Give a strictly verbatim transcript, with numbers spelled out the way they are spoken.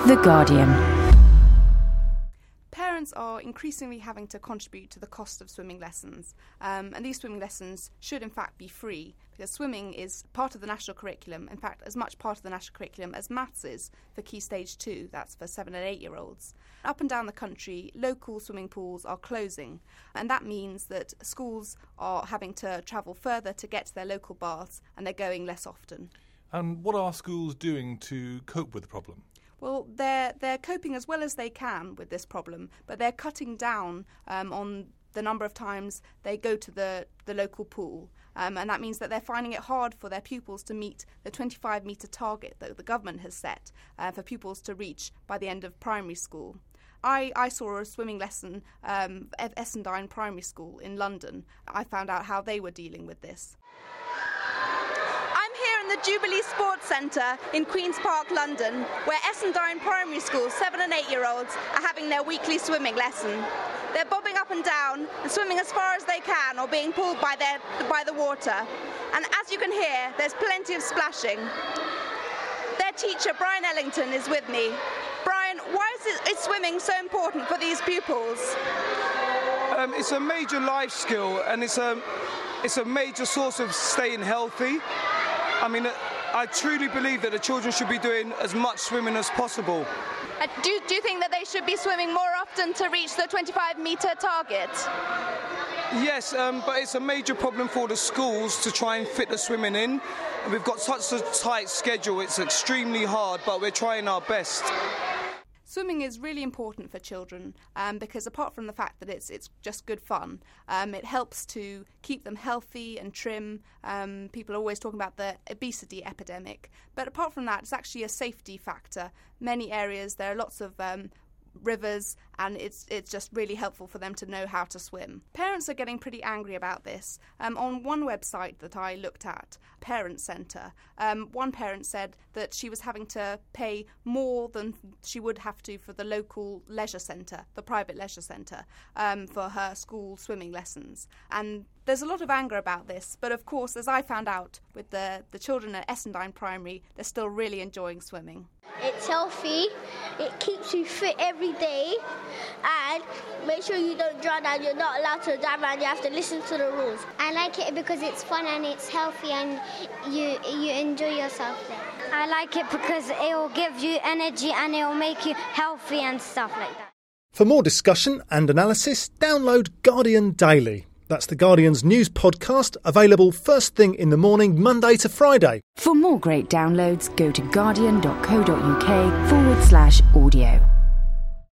The Guardian. Parents are increasingly having to contribute to the cost of swimming lessons, um, and these swimming lessons should in fact be free, because swimming is part of the national curriculum, in fact as much part of the national curriculum as maths is for Key Stage two, that's for seven and eight year olds. Up and down the country, local swimming pools are closing, and that means that schools are having to travel further to get to their local baths, and they're going less often. And what are schools doing to cope with the problem? Well, they're they're coping as well as they can with this problem, but they're cutting down um, on the number of times they go to the, the local pool. Um, and that means that they're finding it hard for their pupils to meet the twenty-five metre target that the government has set uh, for pupils to reach by the end of primary school. I, I saw a swimming lesson um, at Essendine Primary School in London. I found out how they were dealing with this. The Jubilee Sports Centre in Queen's Park, London, where Essendine Primary School seven and eight year olds are having their weekly swimming lesson. They're bobbing up and down and swimming as far as they can or being pulled by, their, by the water. And as you can hear, there's plenty of splashing. Their teacher, Brian Ellington, is with me. Brian, why is, it, is swimming so important for these pupils? Um, it's a major life skill, and it's a, it's a major source of staying healthy. I mean, I truly believe that the children should be doing as much swimming as possible. Uh, do, do you think that they should be swimming more often to reach the twenty-five metre target? Yes, um, but it's a major problem for the schools to try and fit the swimming in. We've got such a tight schedule, it's extremely hard, but we're trying our best. Swimming is really important for children um, because apart from the fact that it's it's just good fun, um, it helps to keep them healthy and trim. Um, people are always talking about the obesity epidemic, but apart from that, it's actually a safety factor. Many areas there are lots of um, rivers, and it's it's just really helpful for them to know how to swim. Parents are getting pretty angry about this. Um, on one website that I looked at, Parent Centre, um, one parent said that she was having to pay more than she would have to for the local leisure centre, the private leisure centre, um, for her school swimming lessons. And there's a lot of anger about this, but of course, as I found out with the, the children at Essendine Primary, they're still really enjoying swimming. It's healthy, it keeps you fit every day, and make sure you don't drown and you're not allowed to dive and you have to listen to the rules. I like it because it's fun and it's healthy and you you enjoy yourself there. I like it because it will give you energy and it will make you healthy and stuff like that. For more discussion and analysis, download Guardian Daily. That's The Guardian's news podcast, available first thing in the morning, Monday to Friday. For more great downloads, go to guardian.co.uk forward slash audio.